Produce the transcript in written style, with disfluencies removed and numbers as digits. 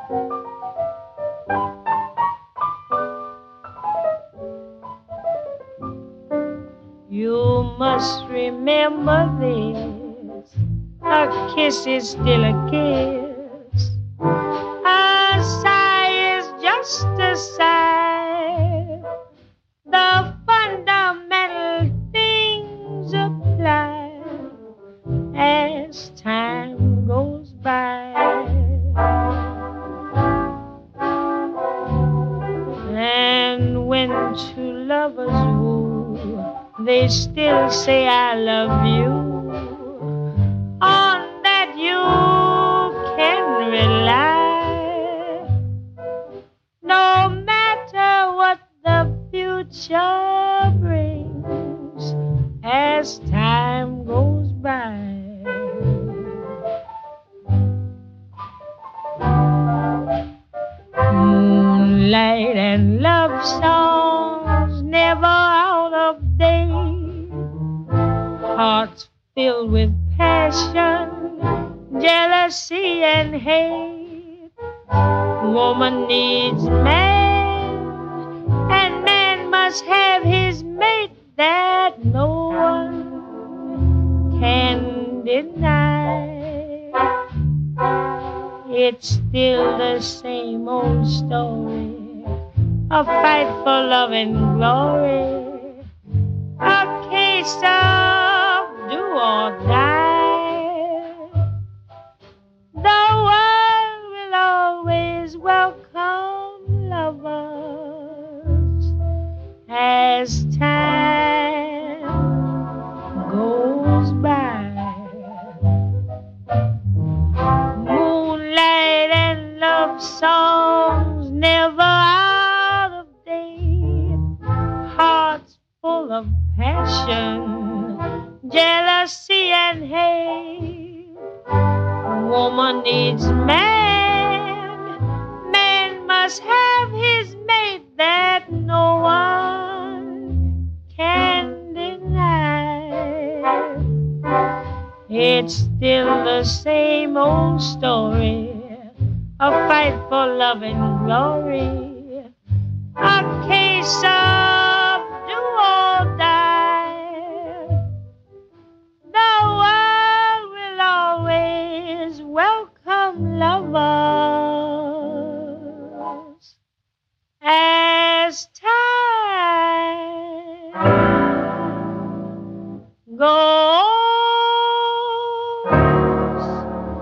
You must remember this. A kiss is still a kiss. A sigh is just a sigh. The fundamental things apply as time goes by. And when two lovers woo, they still say I love you. On that you can rely. No matter what the future brings as time goes by. Moonlight and love songs never out of date. Hearts filled with passion, jealousy and hate. Woman needs man, and man must have his mate that no one can deny. It's still the same old story, a fight for love and glory, a case of do or die. The world will always welcome lovers as time goes by. Moonlight and love songs never out of date. Hearts full of passion, jealousy and hate. Woman needs man, man must have his mate that no one can deny. It's still the same old story, a fight for love and glory, a case of do or die. The world will always welcome lovers